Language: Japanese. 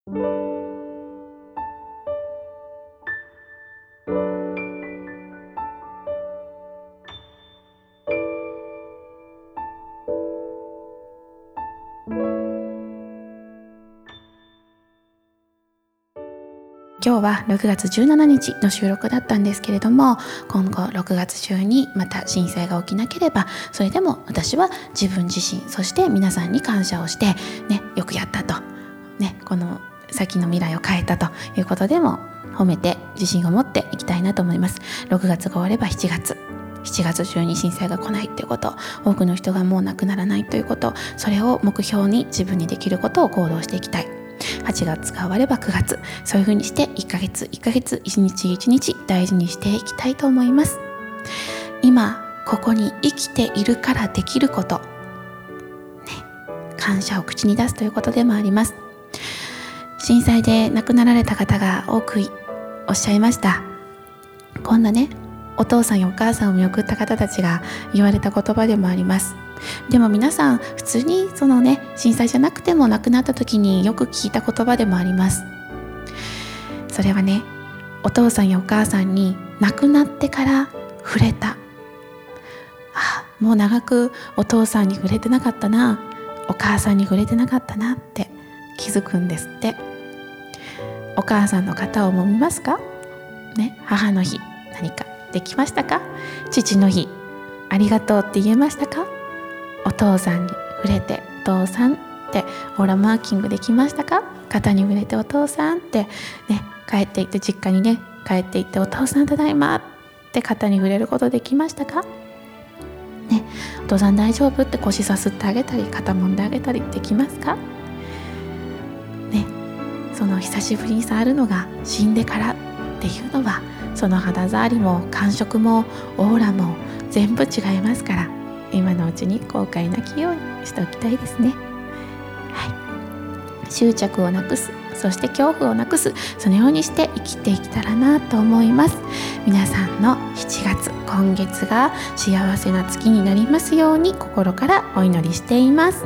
今日は6月17日の収録だったんですけれども、今後6月中にまた震災が起きなければ、それでも私は自分自身、そして皆さんに感謝をして、よくやったと、この先の未来を変えたということでも褒めて自信を持っていきたいなと思います。6月が終われば7月中に震災が来ないということ、多くの人がもう亡くならないということ、それを目標に自分にできることを行動していきたい。8月が終われば9月、そういう風にして1ヶ月1日1日大事にしていきたいと思います。今ここに生きているからできること、感謝を口に出すということでもあります。震災で亡くなられた方が多くおっしゃいました。こんなお父さんやお母さんを見送った方たちが言われた言葉でもあります。でも皆さん普通に震災じゃなくても亡くなった時によく聞いた言葉でもあります。それはお父さんやお母さんに亡くなってから触れた。もう長くお父さんに触れてなかったな、お母さんに触れてなかったなって気づくんですって。お母さんの肩を揉みますか？母の日何かできましたか？父の日ありがとうって言えましたか？お父さんに触れてお父さんってオーラマーキングできましたか？肩に触れてお父さんって帰っていって実家に帰っていってお父さんただいまって肩に触れることできましたか？お父さん大丈夫って腰さすってあげたり肩もんであげたりできますか？その久しぶりに触るのが死んでからっていうのは、その肌触りも感触もオーラも全部違いますから、今のうちに後悔なきようにしておきたいですね。執着をなくす、そして恐怖をなくす、そのようにして生きていけたらなと思います。皆さんの7月今月が幸せな月になりますように心からお祈りしています。